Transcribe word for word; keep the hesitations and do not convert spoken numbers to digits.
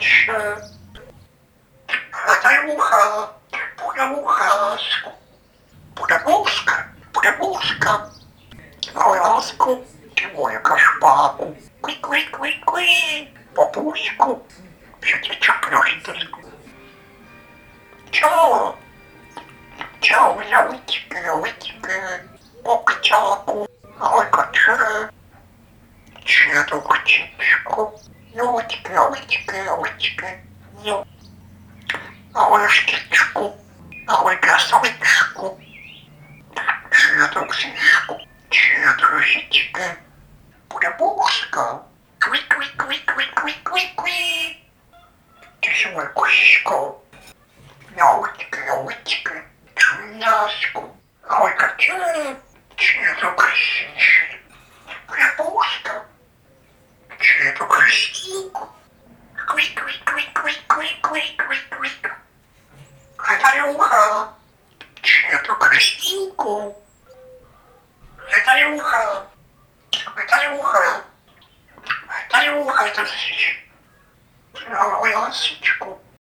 Че? Хатаюха, пугамухаску, пугамуска, пугамуска, ласку, твою кашпаку, куй-куй-куй-куй, папуську, пятичок лёгенький. Чё? Чё, я вытекаю, вытекаю, окчаку, ой-ка-че, че-то птичку, ну вытекаю, вытекаю, вытекаю, ну. Ой, штучку, ой, красавичку, чья-то птичку, чья-то росичка, пугамушка, куй-куй-куй-куй-куй-куй-куй, тяжелая кусечку, нявочка, нявочка, чуяшку, ой, какая, чья-то красивая, пугамушка, чья-то красивку, куй-куй-куй-куй-куй-куй-куй-куй. Хатаюха, чью-то крестинку. Хатаюха, хатаюха, хатаюха, это ой, ласочку,